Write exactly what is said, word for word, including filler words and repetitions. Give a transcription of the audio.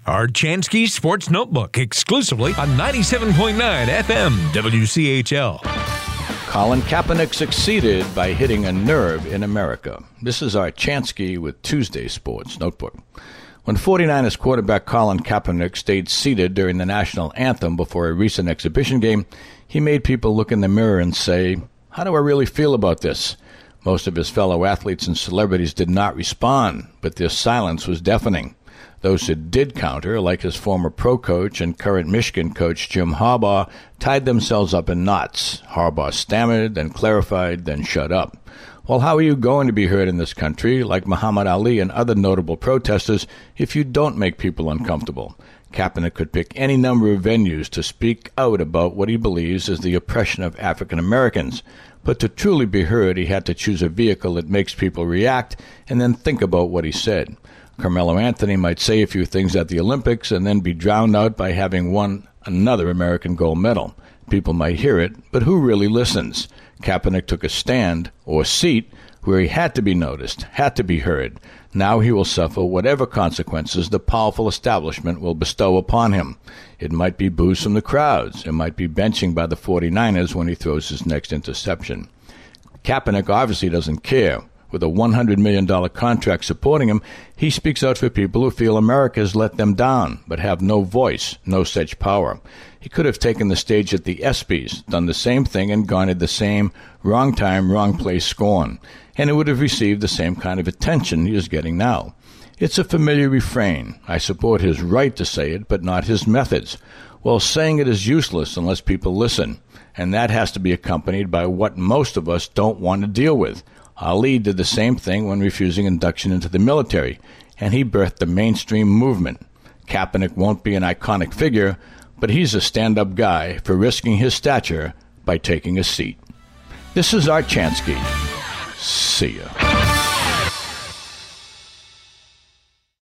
Art Chansky Sports Notebook, exclusively on ninety-seven point nine F M W C H L. Colin Kaepernick succeeded by hitting a nerve in America. This is Art Chansky with Tuesday Sports Notebook. When forty-niners quarterback Colin Kaepernick stayed seated during the national anthem before a recent exhibition game, he made people look in the mirror and say, "How do I really feel about this?" Most of his fellow athletes and celebrities did not respond, but their silence was deafening. Those who did counter, like his former pro coach and current Michigan coach Jim Harbaugh, tied themselves up in knots. Harbaugh stammered, then clarified, then shut up. Well, how are you going to be heard in this country, like Muhammad Ali and other notable protesters, if you don't make people uncomfortable? Kaepernick could pick any number of venues to speak out about what he believes is the oppression of African Americans. But to truly be heard, he had to choose a vehicle that makes people react and then think about what he said. Carmelo Anthony might say a few things at the Olympics and then be drowned out by having won another American gold medal. People might hear it, but who really listens? Kaepernick took a stand, or seat, where he had to be noticed, had to be heard. Now he will suffer whatever consequences the powerful establishment will bestow upon him. It might be boos from the crowds. It might be benching by the forty-niners when he throws his next interception. Kaepernick obviously doesn't care. With a one hundred million dollars contract supporting him, he speaks out for people who feel America has let them down, but have no voice, no such power. He could have taken the stage at the ESPYs, done the same thing, and garnered the same wrong time, wrong place scorn, and it would have received the same kind of attention he is getting now. It's a familiar refrain. I support his right to say it, but not his methods. Well, saying it is useless unless people listen, and that has to be accompanied by what most of us don't want to deal with. Ali did the same thing when refusing induction into the military, and he birthed the mainstream movement. Kaepernick won't be an iconic figure, but he's a stand-up guy for risking his stature by taking a seat. This is Art Chansky. See ya.